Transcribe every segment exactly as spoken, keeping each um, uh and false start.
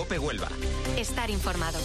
COPE Huelva. Estar informado.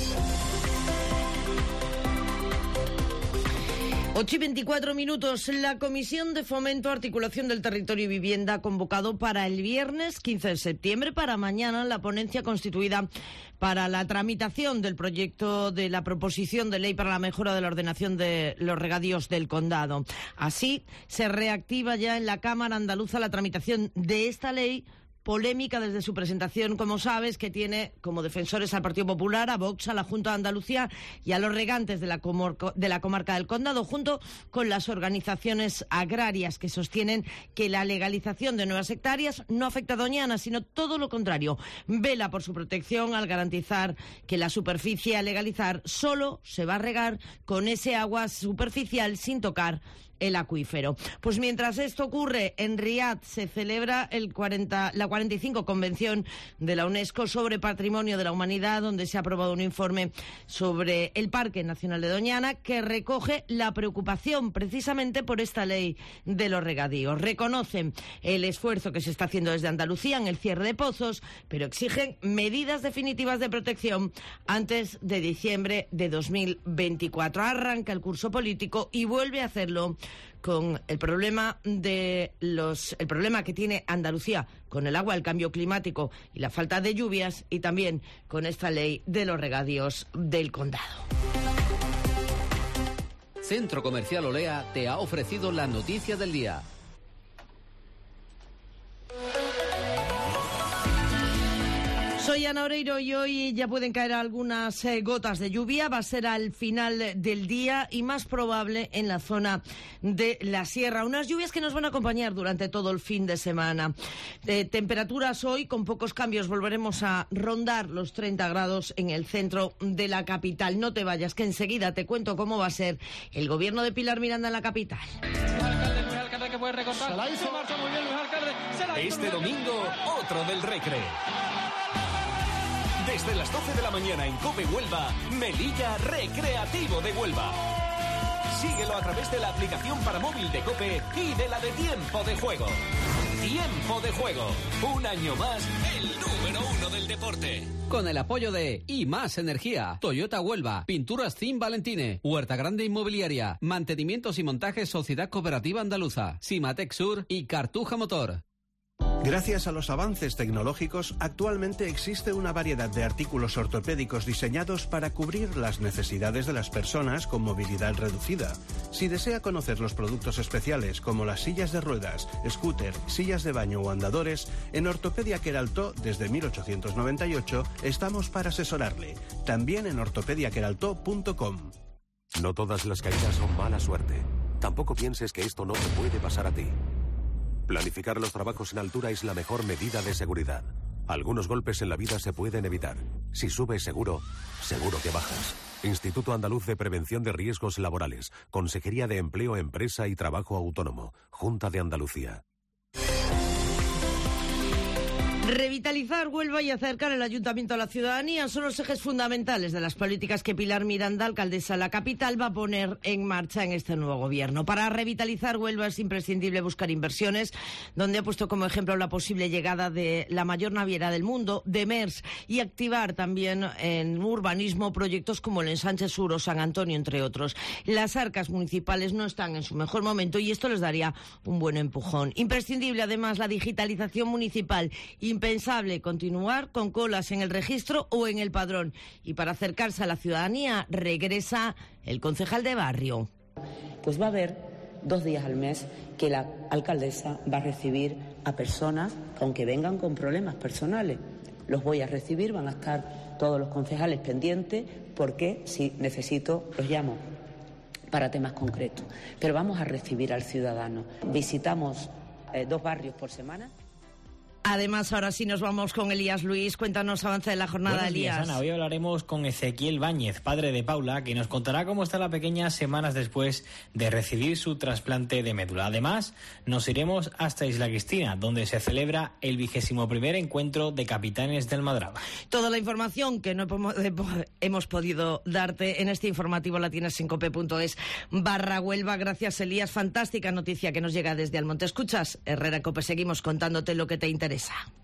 ocho y veinticuatro minutos. La Comisión de Fomento, Articulación del Territorio y Vivienda ha convocado para el viernes quince de septiembre, para mañana, la ponencia constituida para la tramitación del proyecto de la proposición de ley para la mejora de la ordenación de los regadíos del condado. Así, se reactiva ya en la Cámara Andaluza la tramitación de esta ley, polémica desde su presentación, como sabes, que tiene como defensores al Partido Popular, a Vox, a la Junta de Andalucía y a los regantes de la, comor- de la comarca del Condado, junto con las organizaciones agrarias que sostienen que la legalización de nuevas hectáreas no afecta a Doñana, sino todo lo contrario. Vela por su protección al garantizar que la superficie a legalizar solo se va a regar con ese agua superficial sin tocar el acuífero. Pues mientras esto ocurre, en Riad se celebra el cuarenta, la cuarenta y cinco Convención de la UNESCO sobre Patrimonio de la Humanidad, donde se ha aprobado un informe sobre el Parque Nacional de Doñana que recoge la preocupación precisamente por esta ley de los regadíos. Reconocen el esfuerzo que se está haciendo desde Andalucía en el cierre de pozos, pero exigen medidas definitivas de protección antes de diciembre de dos mil veinticuatro. Arranca el curso político y vuelve a hacerlo con el problema de los el problema que tiene Andalucía con el agua, el cambio climático y la falta de lluvias, y también con esta ley de los regadíos del condado. Centro Comercial Olea te ha ofrecido la noticia del día. Soy Ana Oreiro y hoy ya pueden caer algunas eh, gotas de lluvia. Va a ser al final del día y más probable en la zona de la sierra. Unas lluvias que nos van a acompañar durante todo el fin de semana. Eh, temperaturas hoy con pocos cambios. Volveremos a rondar los treinta grados en el centro de la capital. No te vayas, que enseguida te cuento cómo va a ser el gobierno de Pilar Miranda en la capital. Este domingo, otro del Recre. Desde las doce de la mañana en COPE Huelva, Melilla Recreativo de Huelva. Síguelo a través de la aplicación para móvil de COPE y de la de Tiempo de Juego. Tiempo de Juego, un año más, el número uno del deporte. Con el apoyo de Y Más Energía, Toyota Huelva, Pinturas Zin Valentine, Huerta Grande Inmobiliaria, Mantenimientos y Montajes Sociedad Cooperativa Andaluza, Simatec Sur y Cartuja Motor. Gracias a los avances tecnológicos, actualmente existe una variedad de artículos ortopédicos diseñados para cubrir las necesidades de las personas con movilidad reducida. Si desea conocer los productos especiales como las sillas de ruedas, scooter, sillas de baño o andadores, en Ortopedia Queraltó desde mil ochocientos noventa y ocho estamos para asesorarle. También en ortopedia queraltó punto com. No todas las caídas son mala suerte. Tampoco pienses que esto no te puede pasar a ti. Planificar los trabajos en altura es la mejor medida de seguridad. Algunos golpes en la vida se pueden evitar. Si subes seguro, seguro que bajas. Instituto Andaluz de Prevención de Riesgos Laborales. Consejería de Empleo, Empresa y Trabajo Autónomo. Junta de Andalucía. Revitalizar Huelva y acercar el ayuntamiento a la ciudadanía son los ejes fundamentales de las políticas que Pilar Miranda, alcaldesa de la capital, va a poner en marcha en este nuevo gobierno. Para revitalizar Huelva es imprescindible buscar inversiones, donde ha puesto como ejemplo la posible llegada de la mayor naviera del mundo, de MERS, y activar también en urbanismo proyectos como el Ensanche Sur o San Antonio, entre otros. Las arcas municipales no están en su mejor momento y esto les daría un buen empujón. Imprescindible además la digitalización municipal. Impensable continuar con colas en el registro o en el padrón. Y para acercarse a la ciudadanía regresa el concejal de barrio. Pues va a haber dos días al mes que la alcaldesa va a recibir a personas que, aunque vengan con problemas personales, los voy a recibir, van a estar todos los concejales pendientes, porque si necesito los llamo para temas concretos. Pero vamos a recibir al ciudadano. Visitamos eh, dos barrios por semana. Además, ahora sí nos vamos con Elías Luis. Cuéntanos avance de la jornada, Buenos Elías. días, Ana. Hoy hablaremos con Ezequiel Báñez, padre de Paula, que nos contará cómo está la pequeña semanas después de recibir su trasplante de médula. Además, nos iremos hasta Isla Cristina, donde se celebra el vigésimo primer encuentro de capitanes del Madraba. Toda la información que no hemos podido darte en este informativo la tienes en cope punto es barra Huelva. Gracias, Elías. Fantástica noticia que nos llega desde Almonte. Escuchas Herrera Cope. Seguimos contándote lo que te interesa.